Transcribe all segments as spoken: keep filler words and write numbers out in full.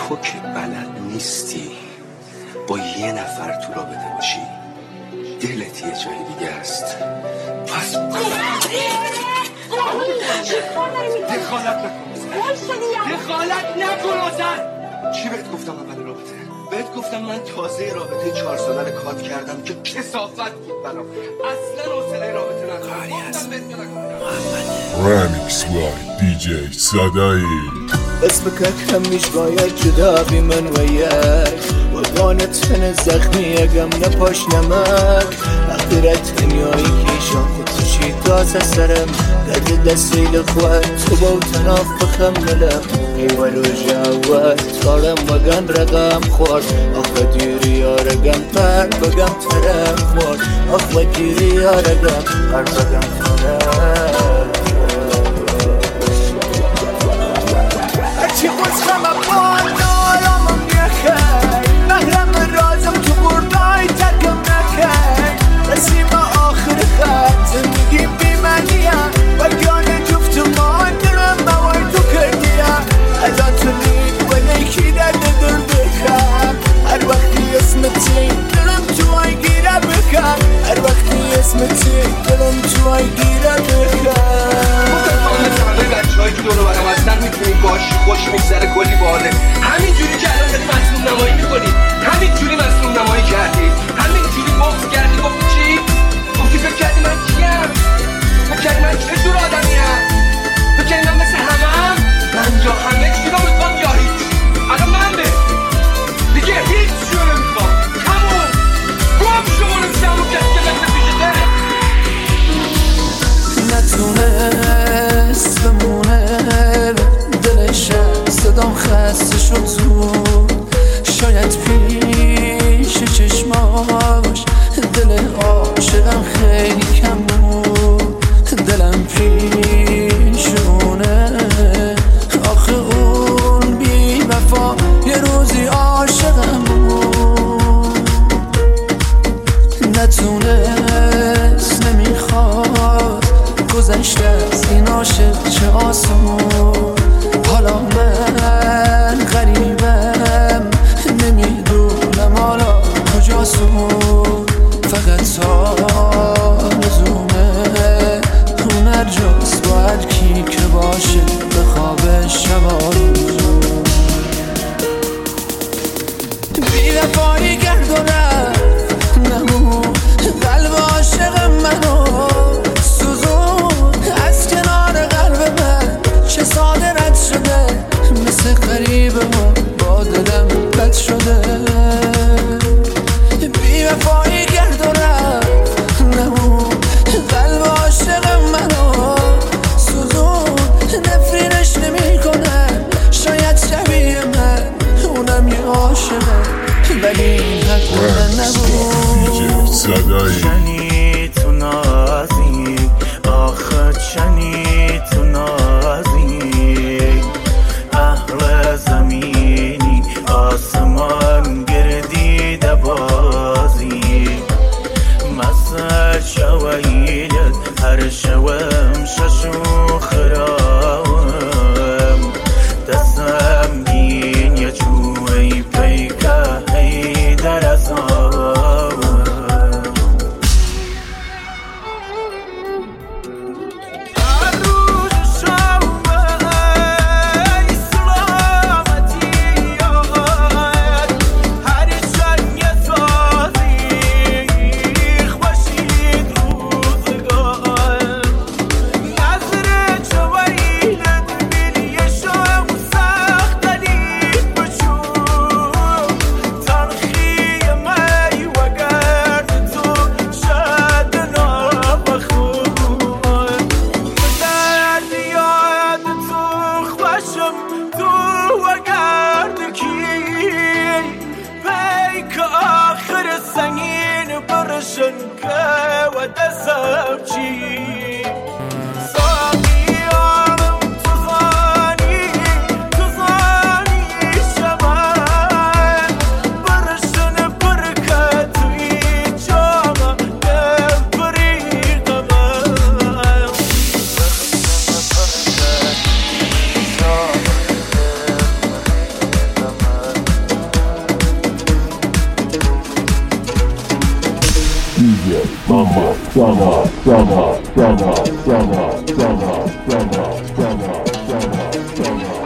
تو که بلد نیستی با یه نفر تو رابطه باشی، دلت یه جای دیگه است. پس دخالت نکن دخالت نکن آزر. چی بهت گفتم اول رابطه؟ بهت گفتم من تازه رابطه چهار ساله رو کات کردم که کثافت بود برام، اصلا حوصله رابطه ندارم. رمیکس وای دی جی صدایی اسمك همش باید جدا بی من ویاک وگانت من زخمی اگم نپاش نمک اخیرت دنیایی کشان خود چی تازه سرم گرد دستیل خواد تو باو تناف بخم نلم ایوالو جاوات تارم وگان رقم خورد آخ دیری یا رقم پر بگم ترم خورد آخ دیری یا رقم پر بگم ترم چی خوشم اپان نارامم یکی مهرم رازم تو بردای ترکم نکی رسیم آخر خط زندگی بی منیه بگان جفت مان درم موای تو کردیه ازا تو لید و نیکی درد در بکم هر وقتی اسمتی دلم تو آی گیره بکم هر وقتی اسمتی دلم تو آی گیره بکم بچه‌هایی که دورو برم هستن میتونی باشی، خوش میگذره، کلی باله. همینجوری که الان داری مظلوم نمایی میکنی، همینجوری مظلوم نمایی کردی، همینجوری بغض کردی. گفتی چی؟ گفتی فکر کردی من کیم؟ فکر کردی من چه جور آدمیم؟ فکر کردی من مثل همم؟ من جا همه چی رو میخوام یا هیچ؟ الان من به دیگه هیچ چی رو نمیخوام. همون گم شما رو میشه همون کسی که مثل پیشته نتونست بمونه دلشم صدام خسته شد زود شاید پیش چشماش دل عاشقم خیلی کم بود دلم پیشونه آخه اون بی وفا یه روزی عاشقم بود نتونست نمیخواد گذشته از این عاشق چه آسون حالا من غریبم نمیدونم حالا کجاسون فقط آرزومه اون هر جاست با هر کی که باشه به خواب شبارون بی وفایی کرد و رفت نمون قلب عاشق منو ساده رد شده مثل قریبه ها با دلم بد شده بی وفایی کرد و رفت نمون قلب عاشق منو سوزون نفرینش نمی کنه شاید شبیه من اونم یه عاشقه ولی این حق من نبود چنی تو نازی آخه چنی تو نازی اهل زمینی آسمان گردیده بازی مسا شویلت هر شوم ششو خراوم دستم گین یا جوی پیکه هی درزاوم Summer, summer, summer, summer, summer, summer, summer, summer, summer,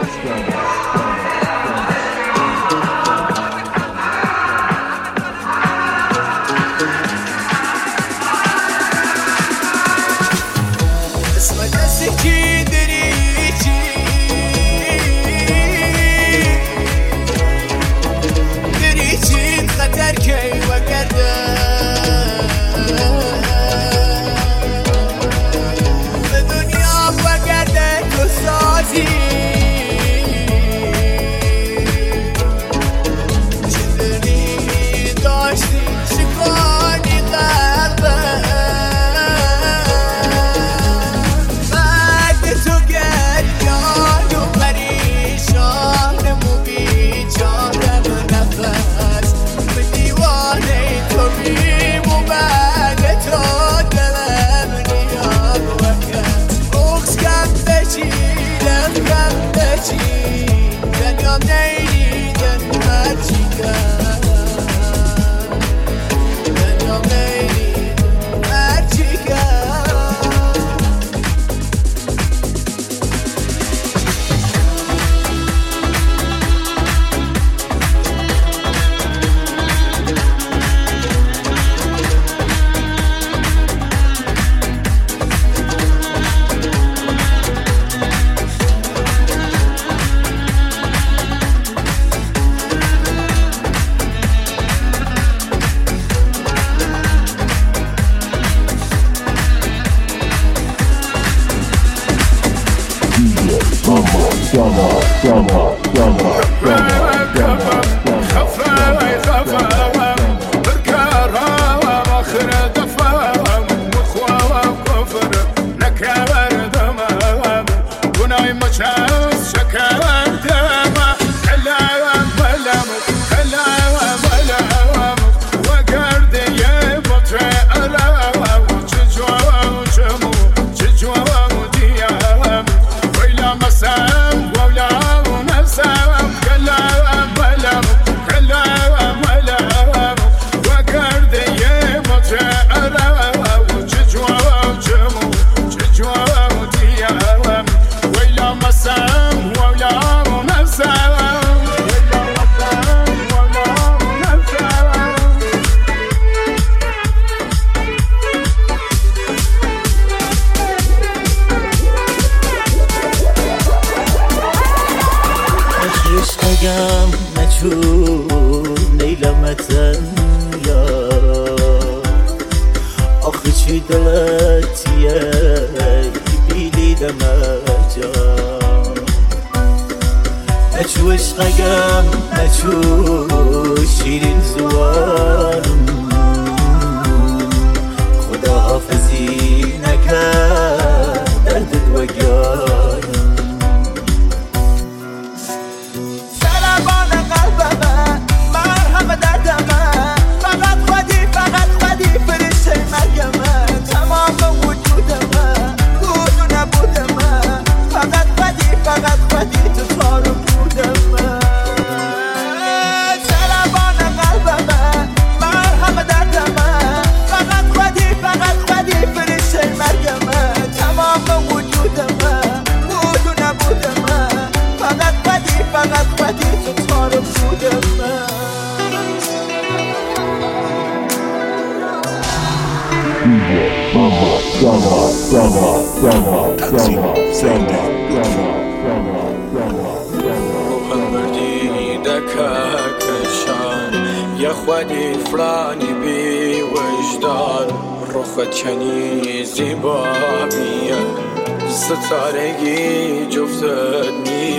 ستارگی جفتت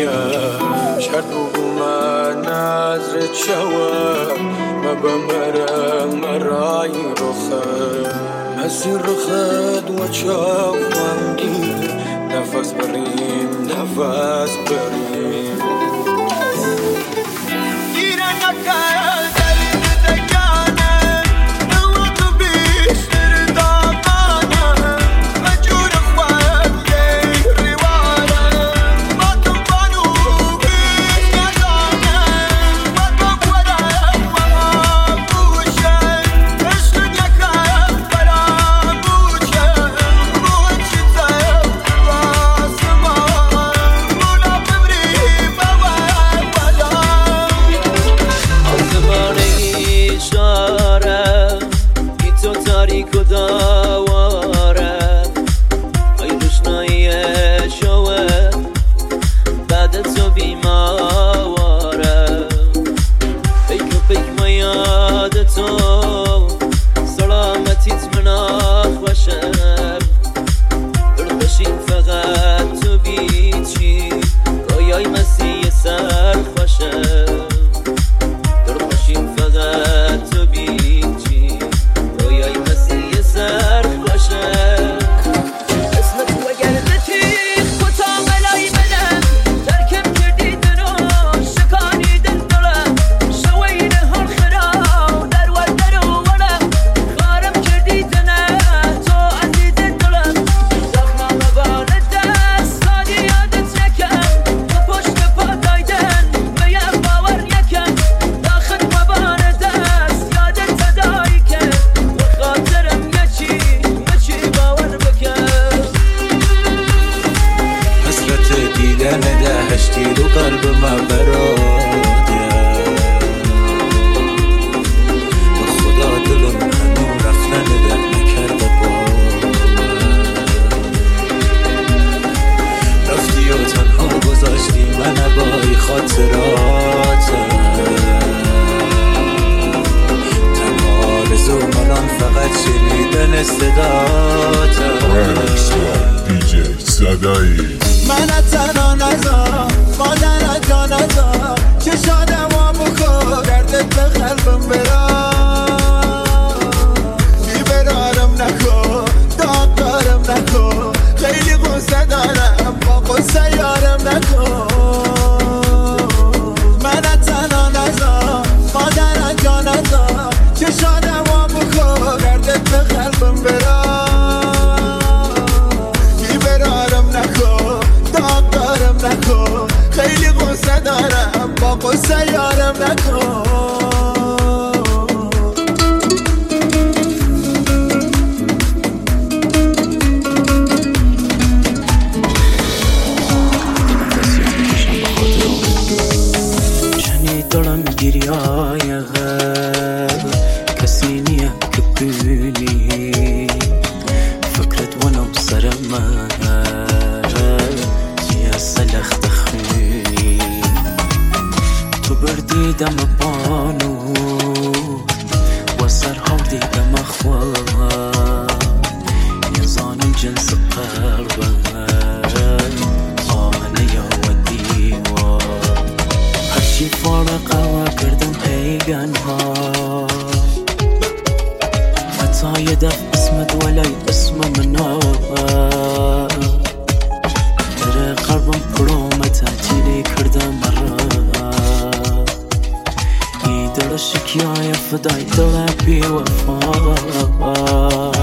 نیه شرط بگو من نظرت شوه ما بمرم مرای رخت مسیر رخت و چاوندی نفس بریم نفس بریم گیرن نکن قلب من براده به خدا دلم هنو رفتن در نکرده با رفتی و تنها گذاشتی من بای خاطراتم تنها رزو ملان فقط شنیدن صداتم دی جی صدایی من تنها نزار مادر جا نزار چشادم ها بکن دردت به قلبم برا بیبرارم نکن داغ دارم نکن خیلی قصه دارم با قصه یارم نکن من تنها نزار مادر جا نزار چشادم ها بکن دردت به قلبم برا نکن خیلی قصه دارم با قصه یارم نکن شنیدم گریه‌های غم کسی نیم که ببینی فکرت ونم سر من سلخ تخونی تو بردیدم بانو و سرها دیدم اخوان یزانم جنس قلبم آمنه یا و دیوا هرچی فارقه و کردم پیگن ها حتی یه دف اسمت ولی اسم منو قلبم پرومه تعطیلی کردم مرا ای دل شکیای فدای دل بی وفا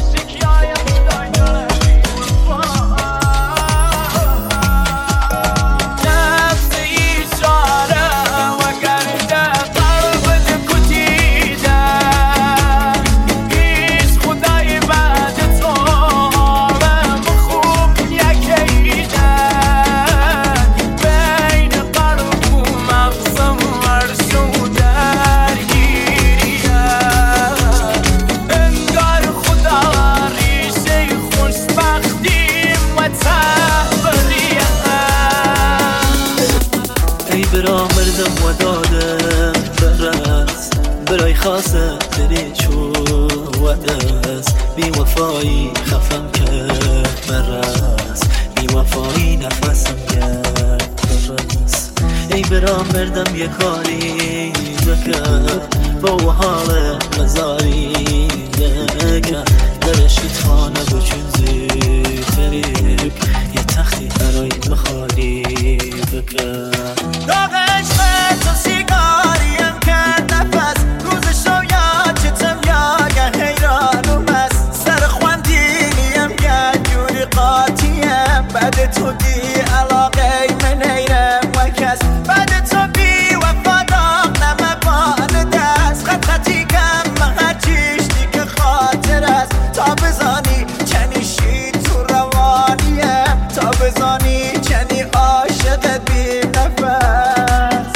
برا مردم و دادم برس برای خاصه دلی چو و دست بی وفایی خفم کرد برس بی وفایی نفسم کرد برس ای برا مردم یه کاری بکن با و حال مزاری بکن درشت خانه بچون زیتریک یه تختی برای بخاری بکن داغ عشق تو سیگاریم کرد نفس روز شو یاد چتم یا حیران و مست سر خواندینیم یه جوری قاطیم بعد تو دی علاقه من حیرم و کس بعد تو بی وفا داغ نمکان دست خط خطی کم هرچیش دی که خاطر است تا بزانی چنی شید تو روانیم تا بزانی چنی عاشقت بی نفس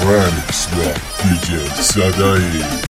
Remix by D J Sadai.